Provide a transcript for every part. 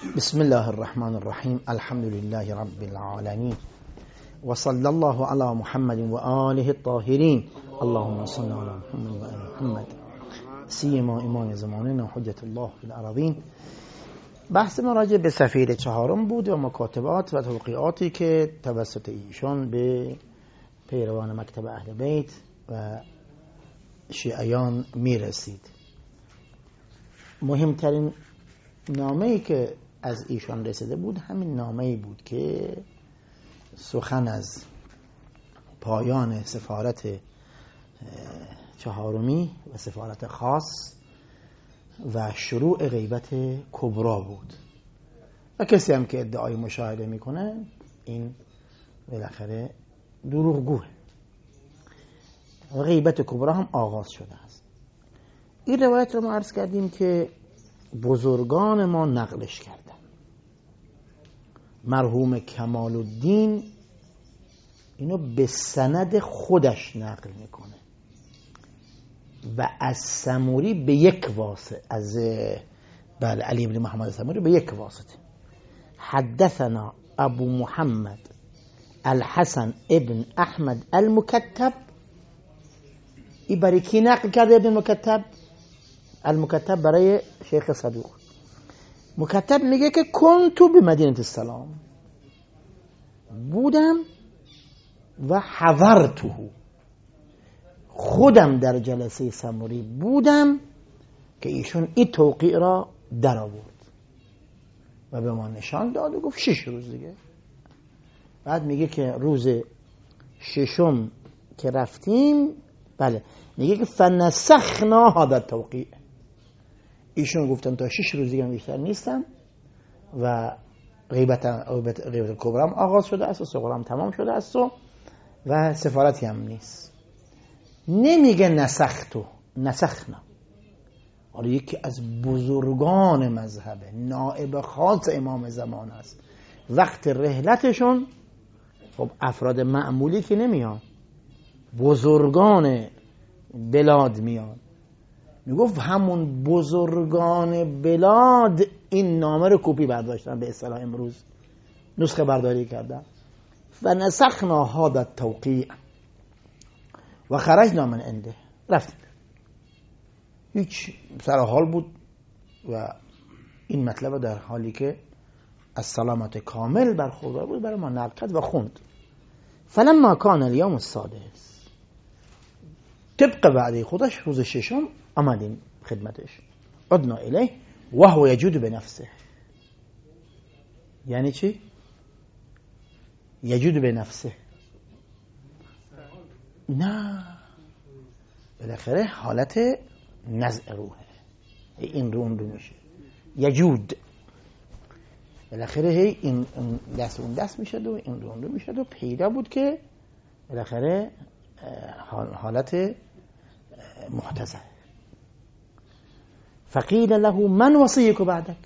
بسم الله الرحمن الرحیم. الحمد لله رب العالمین و صلی الله علی محمد و آله الطاهرین. اللهم صل علی محمد و آل محمد سیما امام زماننا حجت الله فی الارضین. بحث ما راجع به سفیر چهارم بود و مکاتبات و توقیعاتی که توسط ایشان به پیروان مکتب اهل بیت و شیعیان میرسید. مهمترین نامه‌ای که از ایشان رسیده بود همین نامه‌ای بود که سخن از پایان سفارت چهارمی و سفارت خاص و شروع غیبت کبرا بود و کسی هم که ادعای مشاهده میکنه این بالاخره دروغگوه و غیبت کبرا هم آغاز شده است. این روایت رو ما عرض کردیم که بزرگان ما نقلش کردن. مرحوم کمال الدین اینو به سند خودش نقل میکنه و از سموری به یک واسطه، از علی بن محمد سموری به یک واسطه. حدثنا ابو محمد الحسن ابن احمد المکتب. این برای کی نقل کرده ابن مکتب؟ المکتب برای شیخ صدوق. مکتب میگه که کنتو به مدینه السلام، بودم و حضرته، خودم در جلسه سموری بودم که ایشون این توقیع را در آورد و به ما نشان داد و گفت 6 روز دیگه. بعد میگه که روز ششم که رفتیم، بله، میگه که فنسخنا هذا التوقیع، ایشون گفتن تا 6 روز دیگه بیشتر نیستم و غیبت کبرا هم آغاز شده است و صغرا هم تمام شده است و سفارتی هم نیست. نمیگه نسخنا. حالا یکی از بزرگان مذهبه، نائب خاص امام زمان است، وقت رحلتشون خب افراد معمولی که نمیان، بزرگان بلاد میان. میگفت همون بزرگان بلاد این نامه رو کپی برداشتن، به اصطلاح امروز نسخه برداری کردن. فنسخنا هذا التوقیع و خرجنا من عنده. رفتیم، هیچ سر حال بود و این مطلب در حالی که از سلامت کامل برخوردار بود برای ما نقل کرد و خوند. فلما کان الیوم السادس، طبق وعده خودش روز ششم آمدیم خدمتش. عدنا الیه و هو یجود بنفسه. یعنی چی؟ یجود بنفسه، نه، بالاخره حالت نزع روحه، این رو اون رو میشه یجود، بالاخره این دست اون دست میشد و این رو اون رو میشد و پیدا بود که بالاخره حالت محتضر. فقیل له من وصیک بعدک،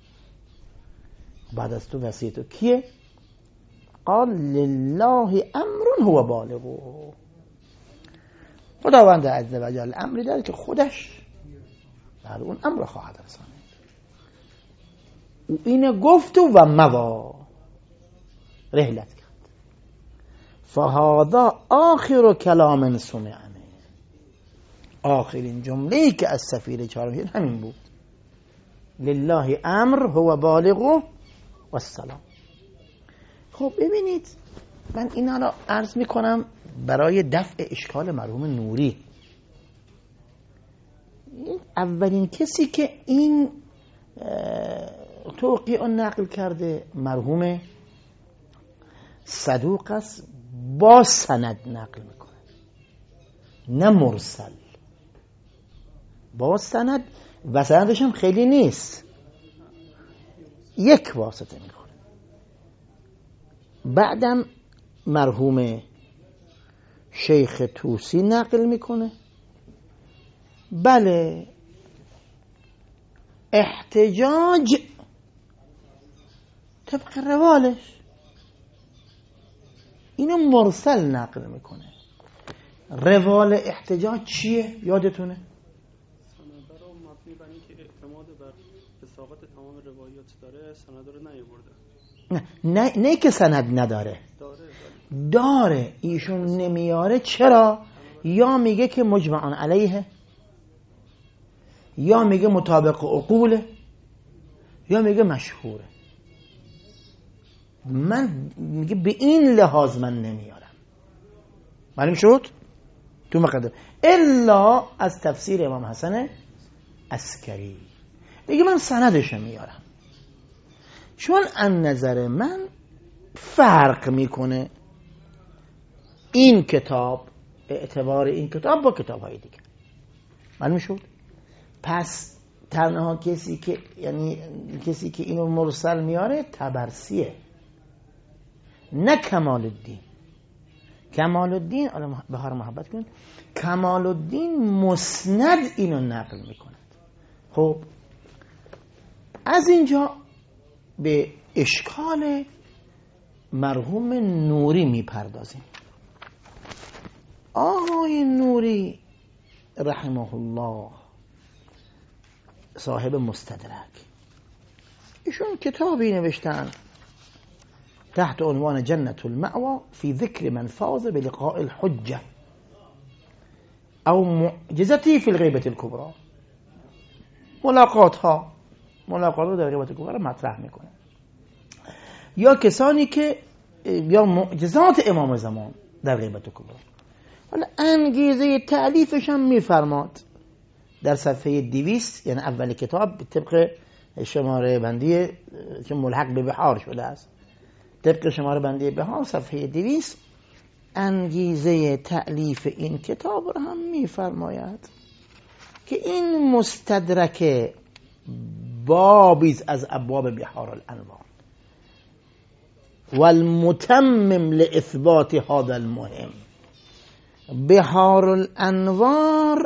بعد از تو وصیت کیه؟ قال لله امر هو بالغ. خداوند عزوجل امری داره که خودش بر اون امر خواهد رساند. او اینو گفت و موا رحلت کرد. فهذا آخر کلام سمعنه، آخرین جمله‌ای که از سفیر چهارم همین بود، لله امر هو بالغ و السلام. خب ببینید، من اینا رو عرض میکنم برای دفع اشکال مرحوم نوری. اولین کسی که این توقیع نقل کرده مرحوم صدوق است، با سند نقل میکنه، نه مرسل، با سند و سندش هم خیلی نیست، یک واسطه میکنه. بعدم مرحوم شیخ توسی نقل میکنه. بله، احتجاج طبق روالش اینو مرسل نقل میکنه. روال احتجاج چیه؟ یادتونه؟ سنده رو مبنی بر اینکه اعتماد بر مطابقت تمام روایات داره، سند رو نیاورده. نه که سند نداره، داره ایشون نمیاره. چرا؟ یا میگه که مجمعان علیه، یا میگه مطابق عقوله، یا میگه مشهوره. من میگه به این لحاظ من نمیارم. معلوم شد؟ تو مقدم الا از تفسیر امام حسن عسکری میگه من سندش میارم، چون از نظر من فرق میکنه این کتاب، اعتبار این کتاب با کتاب های دیگه. معلوم شد؟ پس تنها کسی که کسی که اینو مرسل میاره طبرسیه، نه کمال الدین. کمال الدین، به هر محبت کن، کمال الدین مسند اینو نقل میکند. خب از اینجا به اشکال مرحوم نوری میپردازیم. آقای نوری رحمه الله صاحب مستدرک، ایشون کتابی نوشتن تحت عنوان جنة المأوى في ذكر من فاز بلقاء الحجة او معجزته في الغيبة الكبرى. ملاقات رو در غیبت کبرا مطرح میکنه، یا کسانی که یا معجزات امام زمان در غیبت کبرا. حالا انگیزه تألیفش هم میفرماد در صفحه 200، یعنی اول کتاب طبق شماره بندی که ملحق به بحار شده است، طبق شماره بندی بحار صفحه 200 انگیزه تألیف این کتاب رو هم میفرماید که این مستدرک بابیز از ابواب بحار الانوار والمتمم لإثبات هذا المهم. بحار الانوار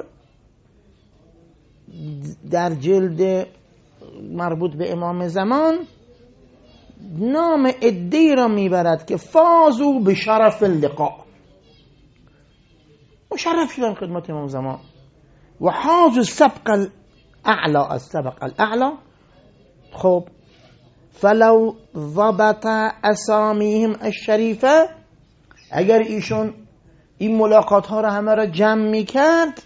در جلد مربوط به امام زمان نام عده‌ای را میبرد که فازوا به شرف اللقاء، مشرف شدن خدمت امام زمان، و حاز السبق الاعلا، از سبق الاعلا. خب فلو ضبط اسامیهم الشریفه، اگر ایشون این ملاقات ها را همه را جمع میکرد،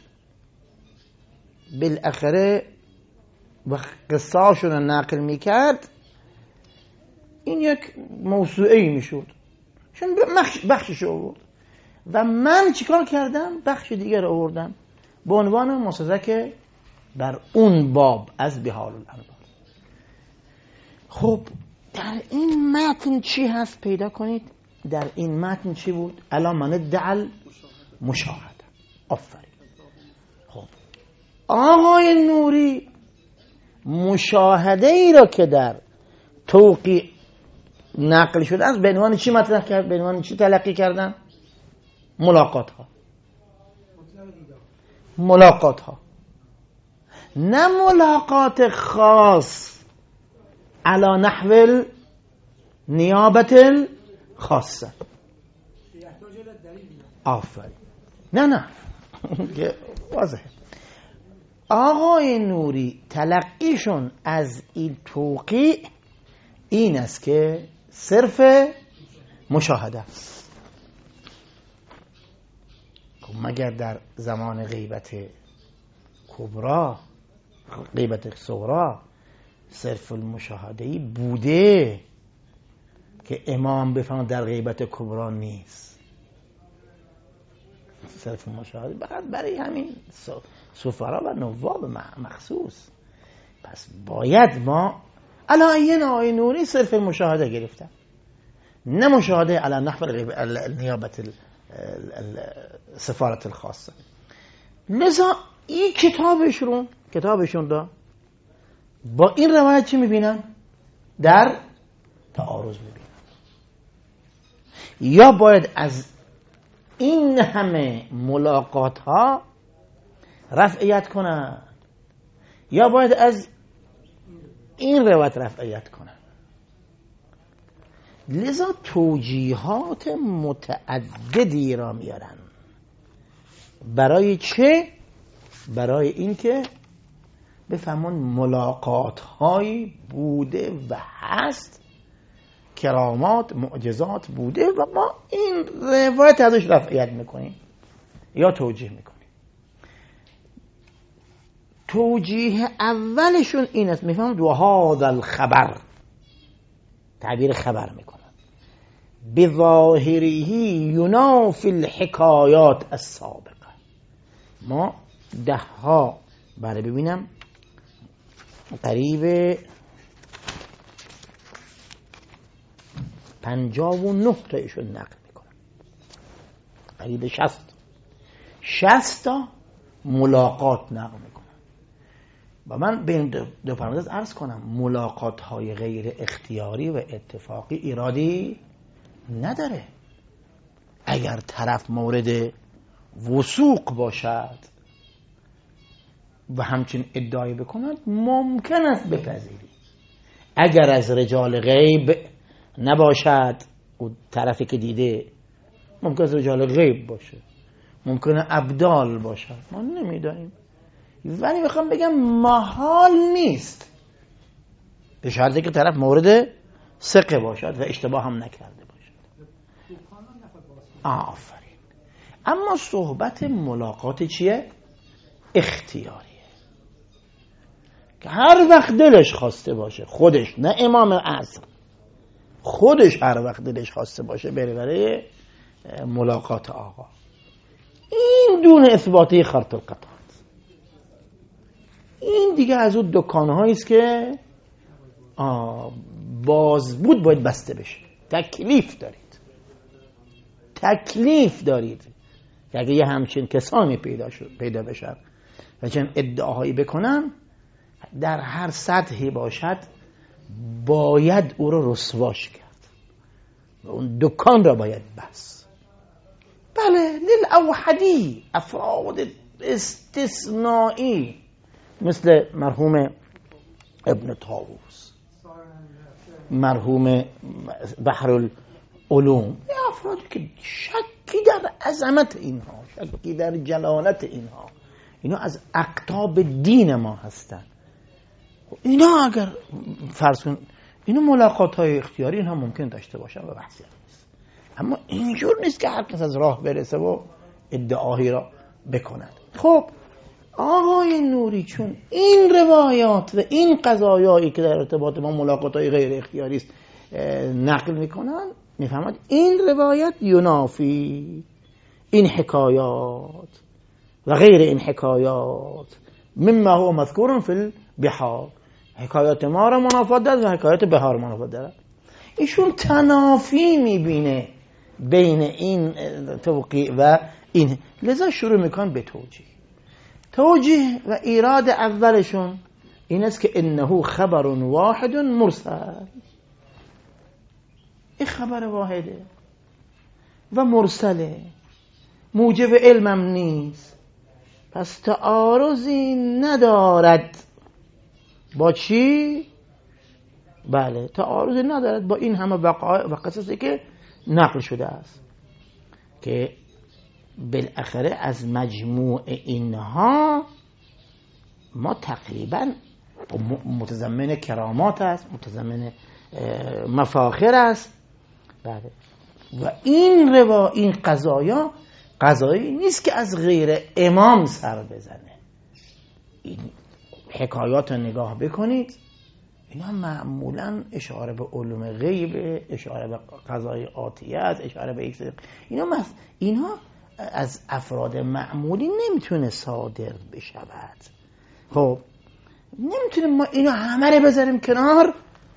بالاخره و قصه‌هاشون را نقل میکرد، این یک موسوعه‌ای میشد. چون بخشش آورد و من چیکار کردم؟ بخش دیگر آوردم به عنوان مستدرک بر اون باب از بحار الانوار. خب در این متن چی هست پیدا کنید؟ در این متن چی بود؟ الا من ادعى مشاهده. آفرین. خب آقای نوری مشاهده ای را که در توقیع نقل شده است به عنوان چی مطرح کرد؟ به عنوان چی تلقی کردن؟ ملاقات ها، نه ملاقات خاص علی نحو نیابت خاصه. آفرین. نه واضحه. آقای نوری تلقیشون از این توقیع این است که صرف مشاهده است. خب مگر در زمان غیبت کبرا، غیبت صغرا، صرف المشاهده‌ای بوده که امام بفهمد در غیبت کبرا نیست؟ صرف مشاهده فقط برای همین سفرا و نواب مخصوص. پس باید ما علایه آقای نوری صرف مشاهده گرفتن، نه مشاهده علی نحو نیابت سفارت الخاصه. لذا این کتابشون دا با این روایت چی میبینن؟ در تعارض میبینن. یا باید از این همه ملاقات ها رفعیت کنن، یا باید از این روایت رفعیت کنن. لذا توجیهات متعددی را میارن. برای چه؟ برای اینکه بفهمون ملاقات هایی بوده و هست، کرامات معجزات بوده و ما این روایت ازش رفعیت میکنیم یا توجیه میکنیم. توجیه اولشون این است، میفهمند و هذا الخبر، تعبیر خبر میکنن، بظاهره ینافی الحکایات السابقه. ما 10 ها برای ببینم قریب 59 تایشون نقل میکنن، قریب 60 تا ملاقات نقل میکنن. و من بین دو پرانتز عرض کنم ملاقات های غیر اختیاری و اتفاقی ایرادی نداره. اگر طرف مورد وثوق باشد و همچین ادعای بکند ممکن است بپذیری. اگر از رجال غیب نباشد و طرفی که دیده ممکن است رجال غیب باشه، ممکنه ابدال باشد، ما نمیدانیم، ولی میخوام بگم محال نیست به شرطی که طرف مورد ثقه باشد و اشتباه هم نکرده باشد. آفرین. اما صحبت ملاقات چیه؟ اختیاریه که هر وقت دلش خواسته باشه، خودش، نه امام اعظم، خودش هر وقت دلش خواسته باشه بره برای ملاقات آقا. این دون اثباتی خرط القطعات. این دیگه از اون دکانهایی است که باز بود باید بسته بشه. تکلیف دارید که اگه یه همچین کسانی پیدا بشن و چون ادعاهایی بکنن در هر سطحی باشد باید او رو رسواش کرد و اون دکان را باید بس. بله، للأوحدی، افراد استثنایی مثل مرحوم ابن طاووس، مرحوم بحر العلوم، افرادی که شکی در عظمت اینها، شکی در جلالت اینها، اینا از اقطاب دین ما هستن. اینا اگر فرض کن اینا ملاقات های اختیاری اینها ممکن داشته باشن و بحثی نیست، اما اینجور نیست که هر کس از راه برسه و ادعایی را بکند. خب آقای نوری چون این روایات و این قضایایی که در ارتباط با ملاقات های غیر اختیاری است نقل میکنن، میفهمد این روایت ینافی این حکایات و غیر این حکایات مما هو مذکور فی البحار، حکایات ما را منافات دارد و حکایات بحار منافات دارد. ایشون تنافی میبینه بین این توقیع و این، لذا شروع میکن به توجیه و ایراد اولشون این است که انه خبر واحد مرسل، این خبر واحده و مرسله، موجب علمم نیست، پس تعارضی ندارد با چی؟ بله، تعارضی ندارد با این همه وقایع و قصصی که نقل شده است که بالاخره از مجموع اینها ما تقریبا متضمن کرامات است، متضمن مفاخر است. بله. و این قضایی نیست که از غیر امام سر بزنه. این حکایات رو نگاه بکنید، اینا معمولا اشاره به علوم غیب، اشاره به قضای آتیت، اشاره به اینا از افراد معمولی نمیتونه صادر بشود. خب نمیتونیم ما اینا همه رو بذاریم کنار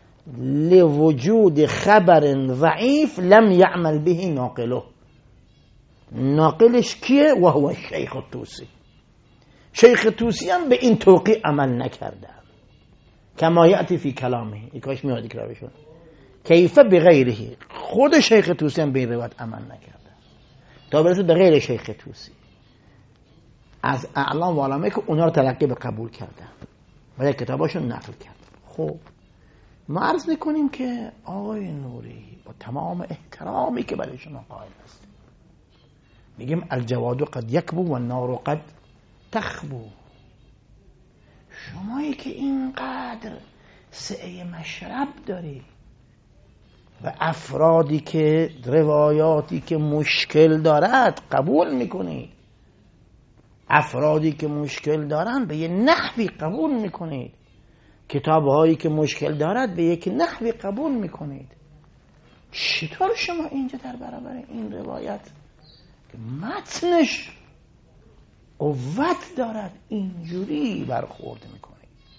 لوجود خبر ضعیف لم يعمل به ناقله. ناقلش کیه؟ و هو شیخ الطوسی. شیخ طوسی هم به این توقیع عمل نکرده، کما یأتی فی کلامه. یکاش میاد کلامشون کیف بغیره، خود شیخ طوسی هم به این روایت عمل نکرده تا برسه به غیر شیخ طوسی از اعلام و علماء که اونا رو تلقی به قبول کردن و یک کتاباشون نقل کرد. خب ما عرض میکنیم که آقای نوری با تمام احترامی که برای شما قائل است میگیم الجواد قد یکبو و النار قد تخبو. شمایی که اینقدر سعی مشرب داری و افرادی که روایاتی که مشکل دارد قبول میکنید، افرادی که مشکل دارن به یه نحوی قبول میکنید، کتابهایی که مشکل دارد به یک نحوی قبول میکنید. چطور شما اینجا در برابر این روایت که متنش قوت دارد اینجوری برخورد میکنید؟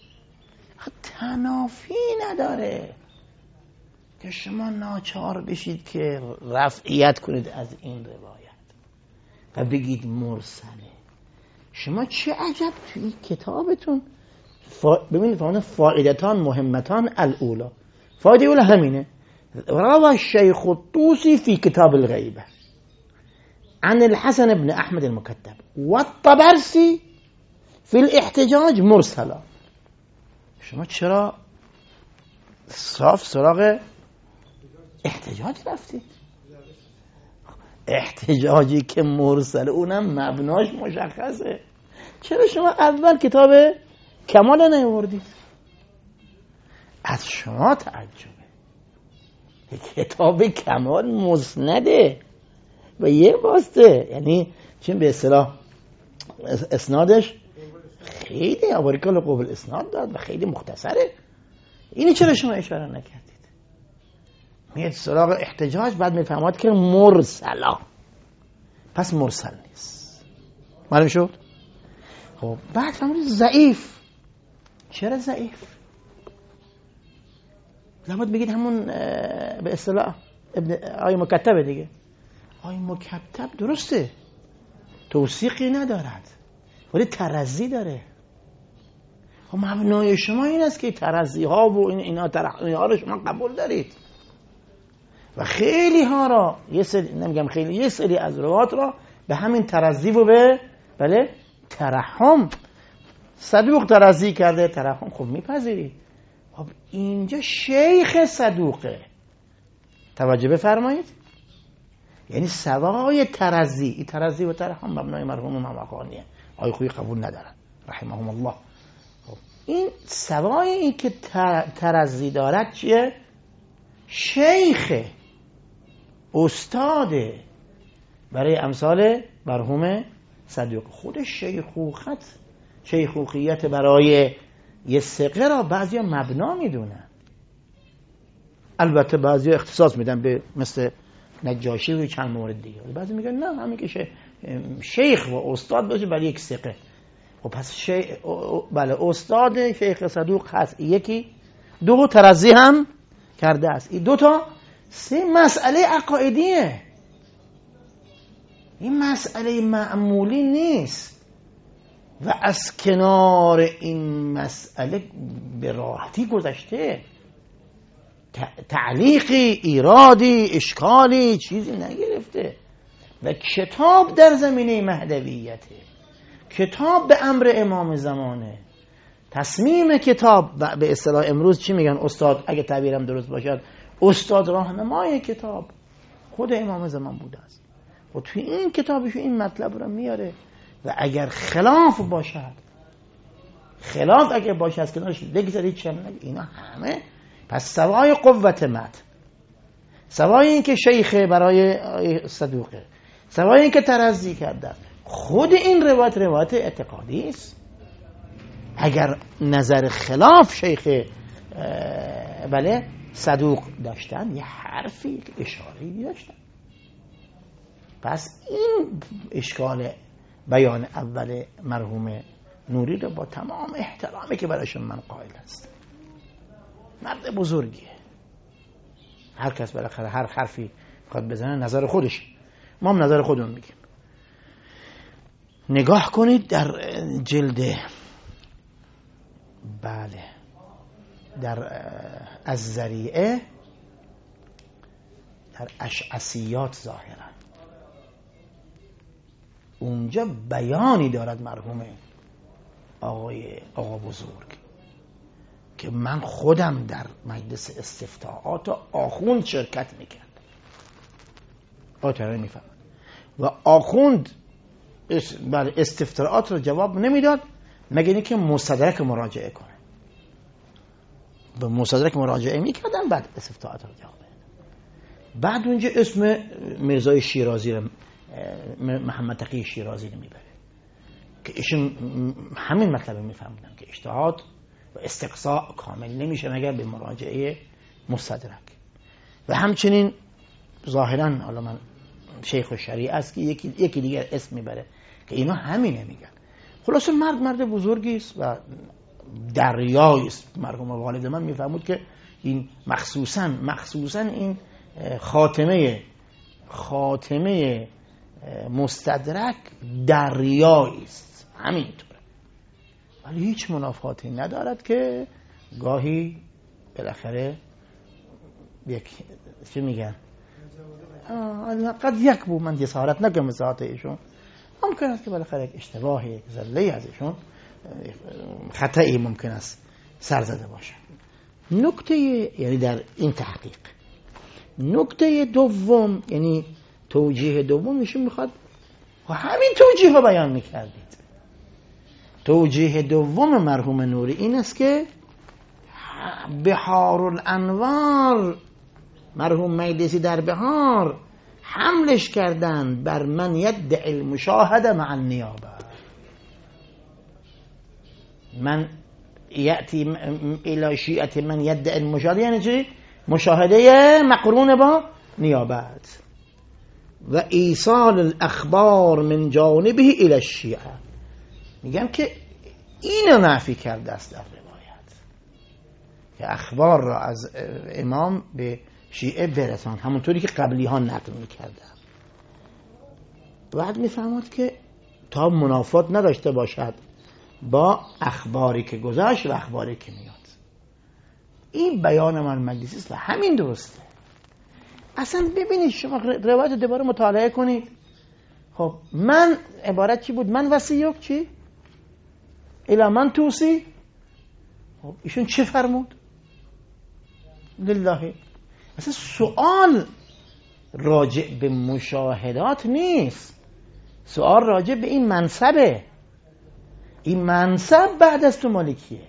تنافی نداره که شما ناچار بشید که رفعیت کنید از این روایت و بگید مرسله. شما چه عجب توی کتابتون ببینید فهمونه فائدتان مهمتان الاولا. فایده اولا همینه: روى الشيخ الطوسي في كتاب الغيبة عن الحسن بن أحمد المكتب والطبرسي في الاحتجاج مرسلا. شما چرا صاف سراغ احتجاج رفتید؟ احتجاجی که مرسل اونم مبناش مشخصه. چرا شما اول کتاب کمال نیاوردید؟ از شما تعجبه. کتاب کمال مسنده و یه واسطه، یعنی چون به اصطلاح اسنادش خیلی آباریکال قبل اسناد داد و خیلی مختصره. اینی چرا شما اشاره نکردید؟ میاد سراغ احتجاج، بعد میفهمد که مرسلا، پس مرسل نیست. معلوم شد؟ خب بعد فهمید ضعیف. چرا ضعیف؟ لابد بگید همون به اصطلاح آیه مکتبه دیگه. آیه مکتب درسته، توثیقی ندارد ولی ترضی داره. خب مبنای شما این است که ترضی ها و اینا ترحمی ها رو شما قبول دارید و خیلی ها را نمیگم خیلی، یه سری از روات را به همین ترضی و به ترحم، صدوق ترضی کرده، ترحم خب میپذیرید. خب اینجا شیخ صدوقه، توجه بفرمایید، یعنی سوای ترضی، این ترضی و ترحم مبنای مرحوم ممقانیه، آی خویی قبول ندارن رحمهم الله. خب این سوای این که ترضی دارد چیه؟ شیخ، استاده برای امثال مرحوم صدوق. خود شیخوخیت برای یه ثقه را بعضی ها مبنا میدونن، البته بعضی ها اختصاص میدن به مثل نجاشی و چند مورد دیگه. بعضی میگن نه، همین که شیخ و استاد باشه برای یک ثقه. و پس بله استاد شیخ صدوق هست، یکی دو ترضی هم کرده است. این دو تا سه مسئله عقایدیه، این مسئله معمولی نیست و از کنار این مسئله به راحتی گذشته، تعلیقی، ایرادی، اشکالی چیزی نگرفته. و کتاب در زمینه مهدویته، کتاب به امر امام زمانه، تصمیم کتاب به اصطلاح امروز چی میگن؟ استاد، اگه تعبیرم درست باشد، استاد راهنمای کتاب خود امام زمان بوده است و توی این کتابش این مطلب رو میاره. و اگر خلاف باشد، خلاف اگر باشد از کنارش بگذارید چه اینا همه، پس سوای قوت متن، سوای این که شیخه برای صدوقه، سوای این که ترضی کرده، خود این روایت اعتقادی است. اگر نظر خلاف شیخ بله صدوق داشتن، یه حرفی اشاره‌ای داشتن. پس این اشکال بیان اول مرحوم نوری رو با تمام احترامی که برایشون من قائل هستم، مرد بزرگیه، هر کس بالاخره هر حرفی خواهد بزنه نظر خودش، ما هم نظر خودمون میگیم. نگاه کنید در جلد بله در از ذریعه، در اشعثیات ظاهرا اونجا بیانی دارد مرحوم آقا بزرگ که من خودم در مجلس استفتاءات آخوند شرکت میکرد، آتره میفهمد و آخوند استفتاءات رو جواب نمیداد مگه اینکه مستدرک مراجعه کنه. به مستدرک مراجعه میکردن، بعد استفتاءات رو جواب بدن. بعد اونجا اسم میرزای شیرازی رو، محمد تقی شیرازی رو میبره که ایشون همین مطلب میفهمونن که اجتهاد و استقصاء کامل نمیشه مگر به مراجعه مستدرک. و همچنین ظاهرا حالا من شیخ الشریعه است که یکی دیگر اسم میبره که اینا همینه میگن. خلاصه مرد بزرگی است و دریایی است. مرحوم والد من میفهمود که این مخصوصا این خاتمه مستدرک دریایی است، همینطوره. ولی هیچ منافاتی ندارد که گاهی بالاخره چی میگن قد یک بود، من جسارت نکنم ساعت ایشون، ممکن است که بالاخره یک اشتباه، یک زله از ایشون، خطایی ممکن است سر زده باشه. نکته یعنی در این تحقیق، نکته دوم یعنی توجیه دوم، ایشون میخواد همین توجیه رو بیان میکردید. توجیه دوم مرحوم نوری این است که بحار الانوار، مرحوم مجلسی در بحار حملش کردند بر من یدعی المشاهده مع النیابه. من یأتی الى شیعه من یدعی المشاهده یعنی چی؟ مشاهده مقرون با نیابت. و ایصال الاخبار من جانبه الى الشیعه، میگم که اینو نفی کرده است در روایت که اخبار را از امام به شیعه برسان، همونطوری که قبلی ها نقل میکردن. بعد میفهمد که تا منافات نداشته باشد با اخباری که گذشت و اخباری که میاد. این بیان من مجلسی است و همین درسته. اصلا ببینید شما روایت دوباره مطالعه کنید. خب من عبارت چی بود؟ من وصیک چی؟ الا من توسی. خب ایشون چه فرمود؟ لله. اصلا سوال راجع به مشاهدات نیست، سوال راجع به این منصبه. این منصب بعد از تو مالکیه.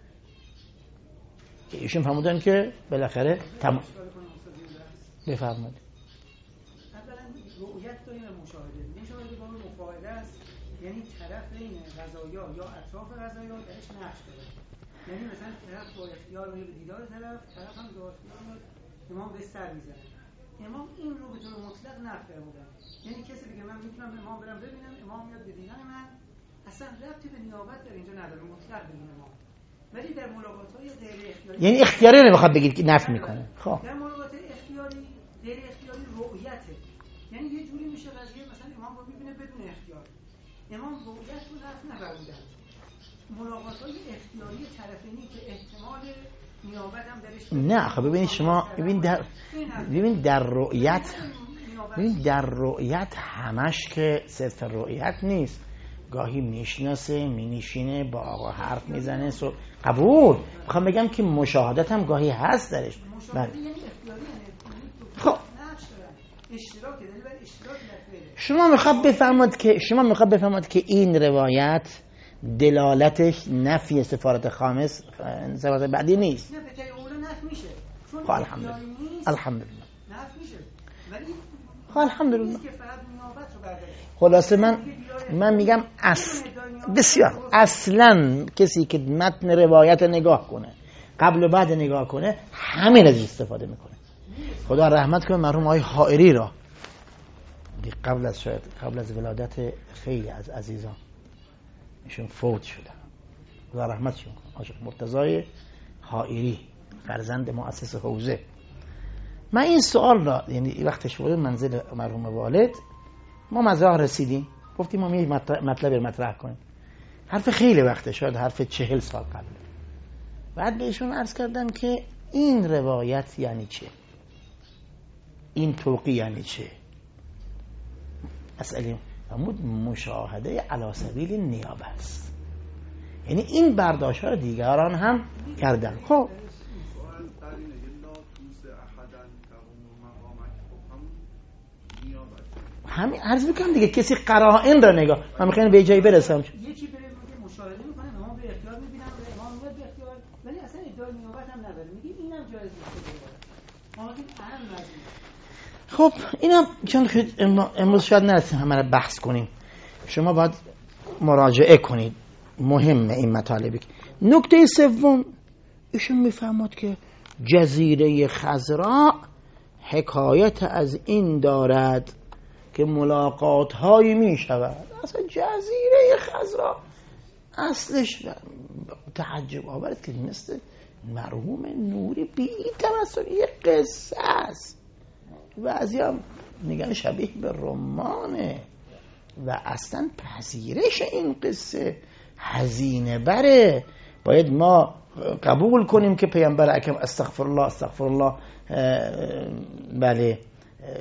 ایشون فرمودن که بالاخره تمام. بفرمایید. اولا رؤیت داریم مشاهده با مفاهده است، یعنی طرف بین قضایا یا اطراف قضایا درش نقش داره. یعنی مثلا طرف با اختیار میره به دیدار طرف هم با اختیار امام به سر میزنه. امام این رو به طور مطلق نقش بودن. یعنی کسی دیگه من میتونم امام برم ببینم، امام میاد به دیدن من، اصلا ربطی به نیابت در اینجا نداره، مطلق ببینم امام. ولی در ملاقات‌های غیر اختیاری، یعنی اختیاری نمیخواد بگید که نفی میکنه. خب در ملاقات اختیاری غیر اختیاری رؤیته، یعنی یه جوری میشه قضیه مثلا امام رو میبینه بدون اختیار، امام رؤیت رو نفی نفرمودن. ملاقات‌های اختیاری طرفینی که احتمال نیابت هم درش نه. خب ببینید شما ببین در رؤیت همش که صرف رؤیت نیست، گاهی میشناسه، مینشینه، با آقا حرف میزنه، قبول. میخوام بگم که مشاهدت هم گاهی هست درش. بله. خب شما میخواد بفهمید که این روایت دلالتش نفی سفارت خامس، سفارت بعدی نیست. نه، به طور اول نفی میشه. خب الحمدلله. نفی میشه. ولی خب الحمدلله. که فقط نیابت رو برداره. خلاصه من میگم بسیار اصلا کسی که متن روایت نگاه کنه قبل و بعد نگاه کنه همین از استفاده میکنه. خدا رحمت کنه مرحوم آقای حائری را، قبل از ولادت خیلی از عزیزان ایشون فوت شدن، خدا رحمتشون کنه. عاشق مرتضی حائری، فرزند مؤسس حوزه. من این سوال را یعنی وقتش بود منزل مرحوم والد، ما مزرعه رسیدیم، گفتیم ما یه مطلب مطرح کنیم. حرف خیلی وقته، شاید حرف 40 سال قبل. بعد بهشون عرض کردم که این روایت یعنی چه، این توقی یعنی چه. مسئله فرمود مشاهده علی سبیل نیابه است، یعنی این برداشت ها دیگران هم کردن. خب همین عرض میکنم دیگه، کسی قرائن را نگاه. من میخوام به جایی برسم. یکی بره میگه مشاهده میکنه خب اینا چون امروز شاید نرسیم همه رو بحث کنیم، شما باید مراجعه کنید، مهمه این مطالبی. نکته سوم ایشون میفهمد که جزیره خضراء حکایت از این دارد که ملاقات هایی می شود. اصلا جزیره خضراء اصلش تعجب آورد که مثل مرحوم نوری بی تمثل یک قصه است، بعضی هم میگن شبیه به رمانه و اصلا پذیرش این قصه هزینه بره. باید ما قبول کنیم که پیامبر اکرم استغفرالله بله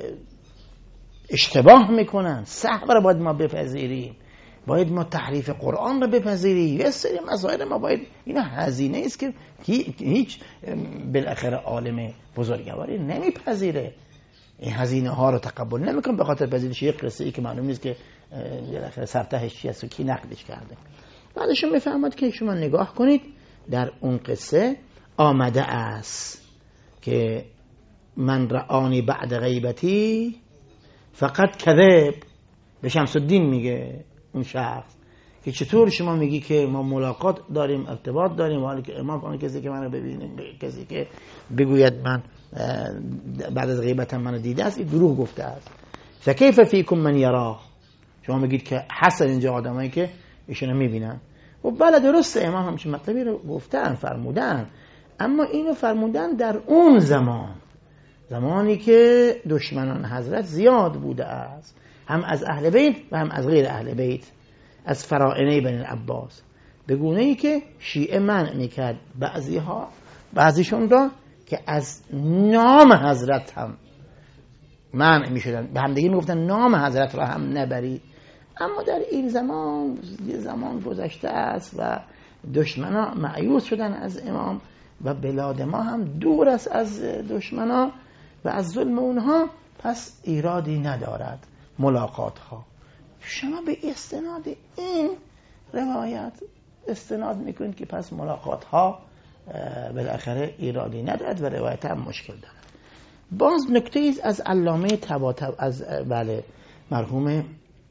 اشتباه میکنن، صحبه رو باید ما بپذیریم، باید ما تحریف قرآن رو بپذیریم، یه سری مسائل ما باید، اینا هزینه است که هیچ بالاخره عالم بزرگواری نمیپذیره، این هزینه ها رو تقبل نمیکنه به خاطر پذیرش یک قصه ای که معلوم نیست که بالاخره سرتهش چی است و کی نقدش کرده. بعدش میفهمد که شما نگاه کنید در اون قصه آمده است که من رآنی بعد غیبتی فقط کذب. به شمس الدین میگه اون شخص که چطور شما میگی که ما ملاقات داریم، ارتباط داریم، حالی که امام اون کسی که منو ببینه، کسی که بگوید من بعد از غیبتم منو دیده است، این دروغ گفته است. فکیف فیکم من یراه، شما میگید که حسن اینجا آدمایی که ایشونو میبینن. و بله درسته، امام همچین مطلبی رو گفتن، فرمودن، اما اینو فرمودن در اون زمانی که دشمنان حضرت زیاد بوده است، هم از اهل بیت و هم از غیر اهل بیت، از فراعنه بنی العباس، به گونه ای که شیعه منع میکرد بعضیشون را که از نام حضرت هم منع میشدن، به هم دیگه میگفتن نام حضرت را هم نبرید. اما در این زمان گذشته است و دشمنان مایوس شدن از امام و بلاد ما هم دور است از دشمنان و از ظلم اونها، پس ایرادی ندارد ملاقات ها. شما به استناد این روایت استناد میکنید که پس ملاقات ها بالاخره ایرادی ندارد و روایت هم مشکل دارد. باز نکته از علامه طباطبایی از مرحوم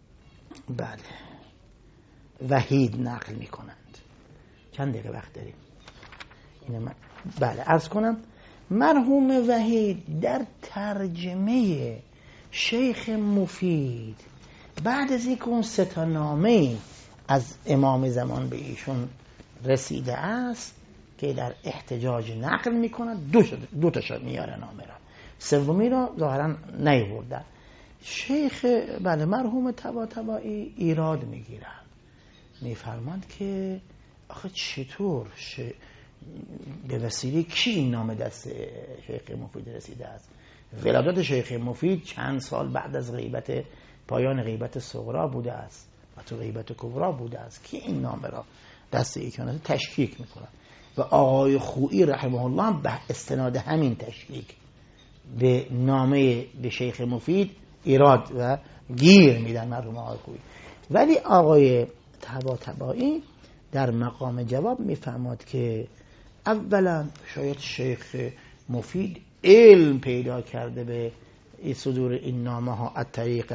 وحید نقل میکنند. چند دقیقه وقت داریم؟ اینو من عرض کنم. مرحوم وحید در ترجمه شیخ مفید بعد از اینکه اون ستانامه از امام زمان به ایشون رسیده است که در احتجاج نقل میکنند، دو تا میاره نامه را، سومی را ظاهرا نیاوردن. شیخ مرحوم طباطبایی ایراد میگیرن، میفرماند که آخه چطور به وسیله کی این نامه دست شیخ مفید رسیده است؟ ولادت شیخ مفید چند سال بعد از پایان غیبت صغرا بوده است و تو غیبت کبرا بوده است که این نامه را دست ایشون تشکیک میکنن و آقای خویی رحمه الله به استناد همین تشکیک به نامه به شیخ مفید ایراد و گیر میدن مرحوم آقای خویی. ولی آقای طباطبایی در مقام جواب میفهمد که اولا شاید شیخ مفید علم پیدا کرده به صدور این نامه ها از طریق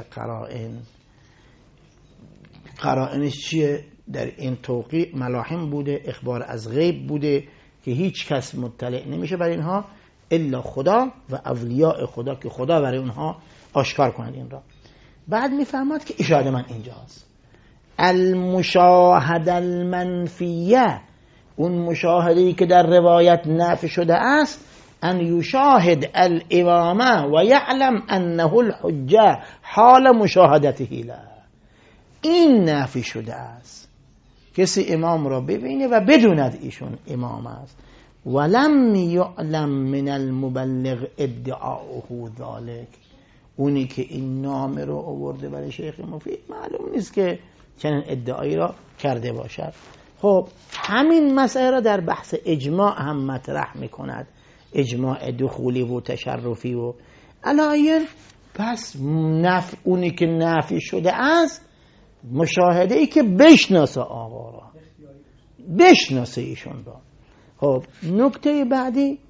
قرائنش چیه؟ در این توقیع ملاحم بوده، اخبار از غیب بوده که هیچ کس مطلع نمیشه بر اینها الا خدا و اولیاء خدا که خدا برای اونها آشکار کنند این را. بعد میفهمد که اشاره من اینجاست. المشاهده المنفیه، اون مشاهده‌ای که در روایت نفی شده است، ان یشاهد الامامه و یعلم انه الحجه حال مشاهدته له، این نفی شده است، کسی امام را ببینه و بدوند ایشون امام است. ولم یعلم من المبلغ ادعاؤه ذلك، اونی که این نامه رو آورده برای شیخ مفید معلوم نیست که چنین ادعایی را کرده باشد. خب همین مسئله را در بحث اجماع هم مطرح میکند، اجماع دخولی و تشرفی و علایل. پس اونی که نفی شده است مشاهده ای که بشناسه آقا را، بشناسه ایشون را. خب نکته بعدی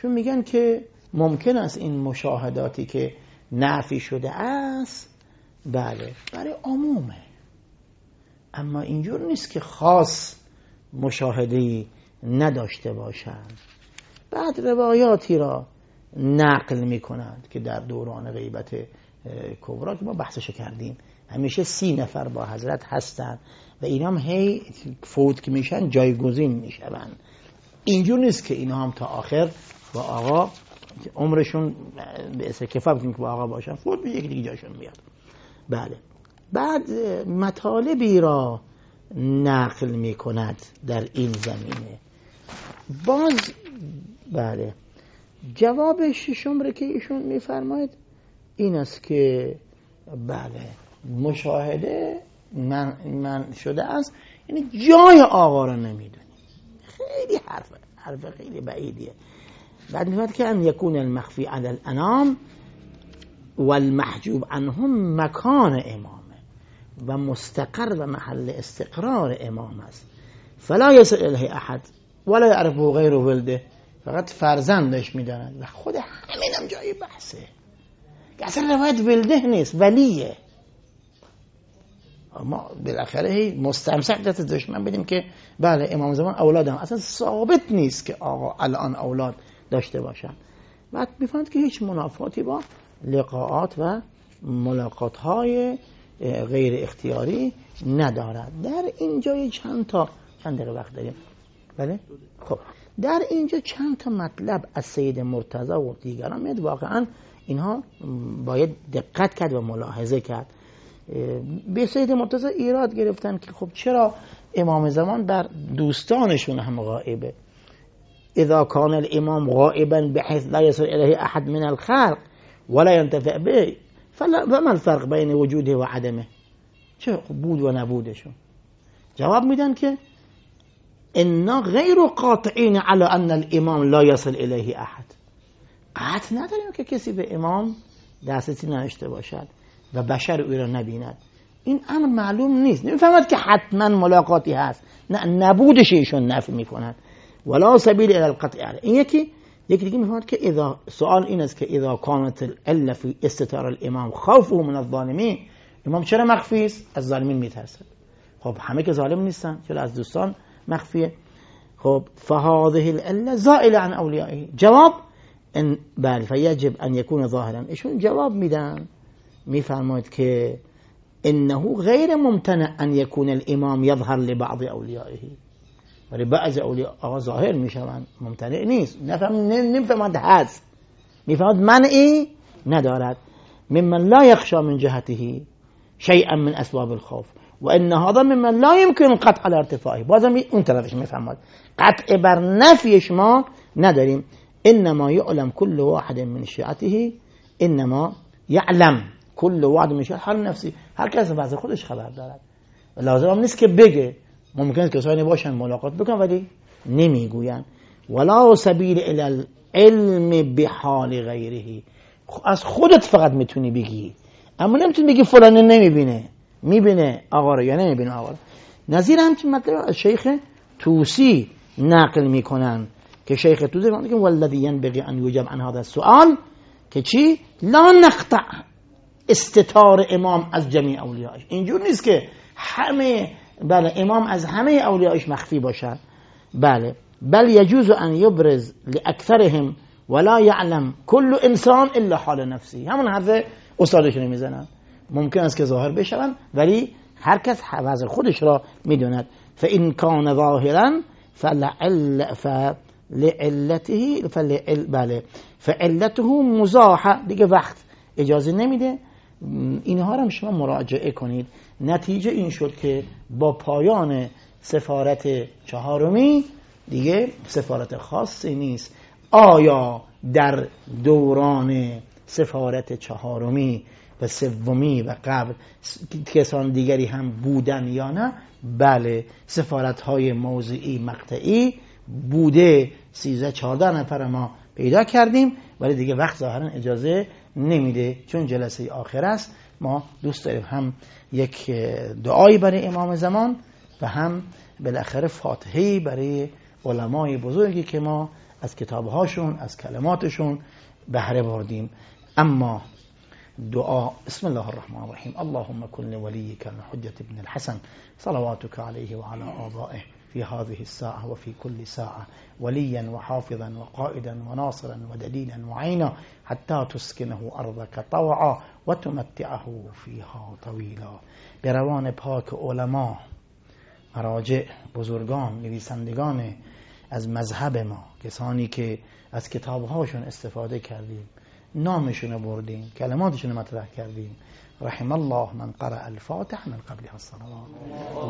چون میگن که ممکن است این مشاهداتی که نفی شده است بله برای عمومه، اما اینجور نیست که خاص مشاهده‌ای نداشته باشند. بعد روایاتی را نقل میکنند که در دوران غیبت کبرا که ما بحثش کردیم همیشه 30 نفر با حضرت هستند و اینا هم هی فوت که میشن جایگزین میشن. اینجور نیست که اینا هم تا آخر با آقا عمرشون به اسم کفایت که با آقا باشن، فوت میشه یکی دیگه جاشون میاد. بله. بعد مطالبی را نقل میکند در این زمینه. باز بله جواب ششم رو که ایشون میفرماید این است که بله مشاهده من شده است، یعنی جای آقا رو نمیدونی. خیلی حرف خیلی بعیدیه. بعد میفرماید که ان یکون المخفی علی الانام والمحجوب عنهم مکان امامه و مستقر و محل استقرار امام است، فلا یصل الیه احد ولا یعرفه غیر ولده، فقط فرزندش میداند و خود همینم جای بحثه که اصلا روایت ولده نیست، ولیه. ما بالاخره مستمسک دست دشمن بدیم که بله امام زمان اولادم، اصلا ثابت نیست که آقا الان اولاد داشته باشن. بعد میفهمید که هیچ منافاتی با لقاءات و ملاقات های غیر اختیاری ندارد. در اینجا چند دقیقه وقت داریم؟ بله؟ خب در اینجا چند تا مطلب از سید مرتضی و دیگران میاد، واقعا اینها باید دقت کرد و ملاحظه کرد. به سید مرتضی ایراد گرفتن که خب چرا امام زمان بر دوستانشون هم غائبه؟ اذا کان الامام غائبا بحيث لا يصل الیه احد من الخلق ولا ينتفع به فما الفرق بین وجوده و عدمه؟ چه بود و نبودشون؟ جواب میدن که انا غیر قاطعین علی ان الامام لا يصل الیه احد. قطع نداریم که کسی به امام دسترسی نداشته باشد و بشر او را نبیند. این امر معلوم نیست، نمیفهمد که حتما ملاقاتی هست، نه نبودش ایشون نفی میکنند ولا سبیل الی القطع علیه. این یکی دیگه میفهمد که اذا سوال این است که اذا كانت العله فی استتار الامام خوفه من الظالمین، امام چرا مخفی است؟ از ظالمین میترسد. خب همه که ظالم نیستن، چرا از دوستان مخفیه؟ خب فهذه العله زائله عن اولیائه. جواب ان بل فیجب ان یکون ظاهرا. ایشون جواب میدن میفرماید که انه غیر ممتنع ان یکون الامام یظهر لبعض اولیائه، ولی بعض اولیاء آقا ظاهر میشوند، ممتنع نیست. نفهمد هست، میفهمد منعی ندارد. ممن لا یخشى من جهته شیئا من اسباب الخوف و ان هذا ممن لا يمكن قطع على ارتفاعه. بازم اون طرفش میفهمد قطع بر نفیش ما نداریم. انما يعلم كل واحد من شیعته، انما يعلم كل واحد من شیعته حال نفسی. هر کس از خودش خبر دارد، لازم هم نیست که بگه. ممکن است کسانی باشن ملاقات بکنن ولی نمیگوین. ولا سبیل الی العلم بحال غیره. از خودت فقط میتونی بگی، اما نمیتونی بگی فلان نمیبینه، میبینه آقا رو یا نمیبینه آقا رو. نظیر همچین مطلب از شیخ توسی نقل میکنن که شیخ توسی میگه که والذی ينبغي ان یجاب عن هذا السؤال که چی؟ لا نقطع استتار امام از جمیع اولیاءش. اینجور نیست که همه بله امام از همه اولیاءش مخفی باشد. بله بل یجوز ان یبرز لاکثرهم ولا یعلم کل انسان الا حال نفسی. همون حرف استادشون میزنن. ممکن است که ظاهر بشون ولی هر کس وضع خودش را میدوند. فان کان ظاهرا فلعلته فعلته مزاحه. دیگه وقت اجازه نمیده. اینها رو شما مراجعه کنید. نتیجه این شد که با پایان سفارت چهارمی دیگه سفارت خاصی نیست. آیا در دوران سفارت چهارمی و سومی و قبل کسان دیگری هم بودن یا نه؟ بله سفارت های موضعی مقطعی بوده. 13-14 نفر ما پیدا کردیم ولی دیگه وقت ظاهرا اجازه نمیده چون جلسه آخر است. ما دوست داریم هم یک دعایی برای امام زمان و هم بالاخره فاتحه‌ای برای علمای بزرگی که ما از کتابهاشون، از کلماتشون بهره بردیم. اما دعا، بسم الله الرحمن الرحیم. اللهم كن لوليك الحجة ابن الحسن صلواتك عليه وعلى آبائه في هذه الساعة وفي كل ساعة وليا وحافظا وقائدا وناصرا ودليلا وعينا حتى تسكنه أرضك طوعا وتمتعه فيها طويلا. به روان پاک علما، مراجع، بزرگان، نویسندگان از مذهب ما، کسانی که از کتابهاشون استفاده کردیم، نامشون بردیم، کلماتشون مطرح کردیم. رحم الله من قرأ الفاتح من قبلها الصلوات.